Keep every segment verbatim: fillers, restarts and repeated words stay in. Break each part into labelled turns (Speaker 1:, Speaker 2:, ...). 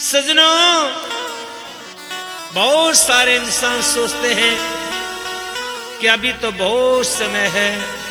Speaker 1: सजनों, बहुत सारे इंसान सोचते हैं कि अभी तो बहुत समय है,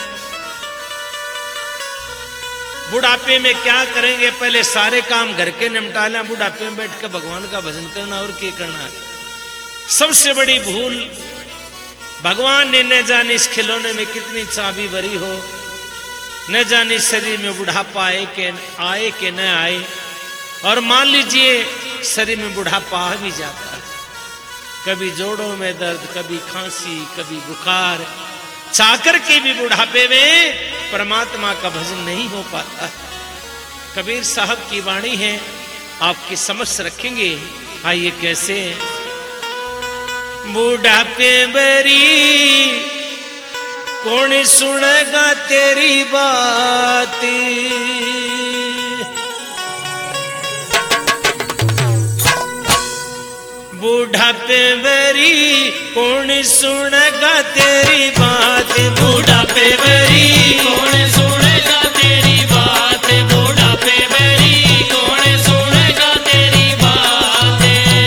Speaker 1: बुढ़ापे में क्या करेंगे, पहले सारे काम घर के निपटा लें, बुढ़ापे में बैठ कर भगवान का भजन करना और क्या करना है। सबसे बड़ी भूल, भगवान ने न जाने इस खिलौने में कितनी चाबी भरी हो, न जाने शरीर में बुढ़ापा आए के आए के न आए, और मान लीजिए शरीर में बुढ़ापा आ भी जाता है, कभी जोड़ों में दर्द, कभी खांसी, कभी बुखार, चाकर के भी बुढ़ापे में परमात्मा का भजन नहीं हो पाता। कबीर साहब की वाणी है, आपकी समझ रखेंगे। आइए कैसे। बुढ़ापे बरी कौन सुनेगा तेरी बात, बुढ़ापे बरी कौन सुनेगा तेरी बात, बुढ़ापे बरी कौन सुनेगा तेरी बात, बुढ़ापे बरी कौन सुनेगा तेरी बात।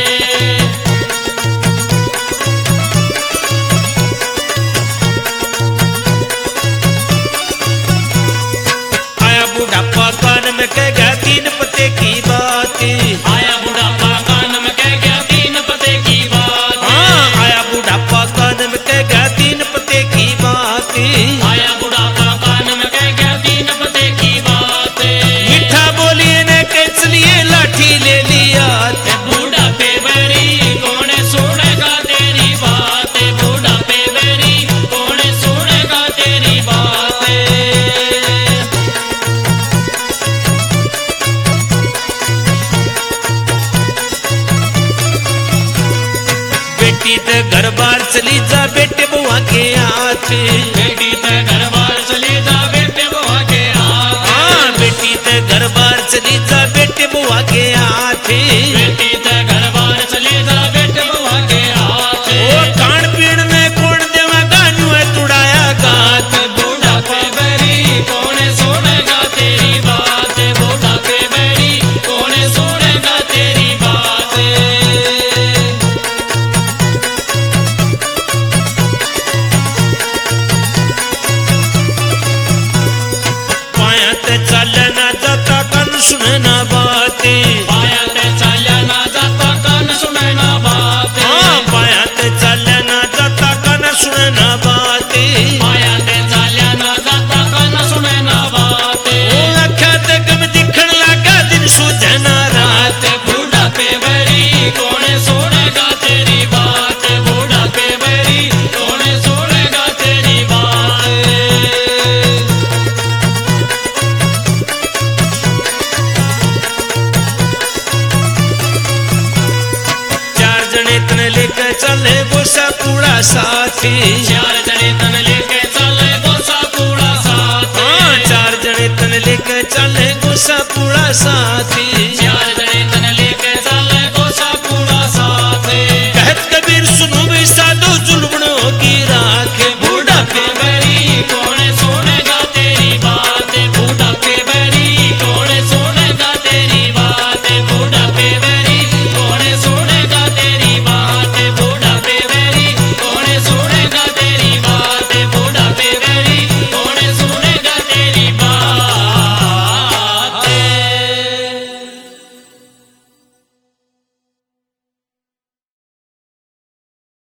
Speaker 1: आया बुढ़ापा कान में कह गया तीन पते की बात, आया बुढ़ापा कान में कह गया तीन पते की बात, हाँ आया बुढ़ापा कान में कह गया तीन पते की बात, आया बुढ़ापा कान में कह गया तीन पते की बात। मीठा बोलिए ने के चलिए लाठी ले लिया, बुढ़ापे बरी कौन सुनेगा तेरी बात, बुढ़ापे बरी कौन सुनेगा तेरी बात। बेटी ते घर बार चली जा बेटे बुआ के हाथ, बेटी ते घर बार चली जा बेटे बुआ के हाथ, हाँ बेटी ते घर बार चली जा बेटे बुआ के हाथ, बेटी ते घर बार चली जा बेटे बुआ के हाथ। ओ खान पीन में कौन देवागा नुए तुड़ाया गात, बुढ़ापे बरी कौन सुनेगा तेरी बात, बुढ़ापे बरी कौन सुनेगा तेरी बात। चलना जाता कान सुनना बात, पाया ते चलना जाता कान सुनना बात, हाँ पाया ते चलना जाता कान सुनना बात, पाया ते चलना जाता कान सुनना बात। ओ अखा ते कम दिखण लगा दिन सुझना रात, बुढ़ापे बरी कौन सुनेगा तेरी बात, बुढ़ापे बरी कौन सुनेगा तेरी बात। लेके चले गोसा पूरा साथी, चार जने तन लेके चले गोसा पूरा साथी, हाँ चार जने तन लेके चले गोसा पूरा साथी,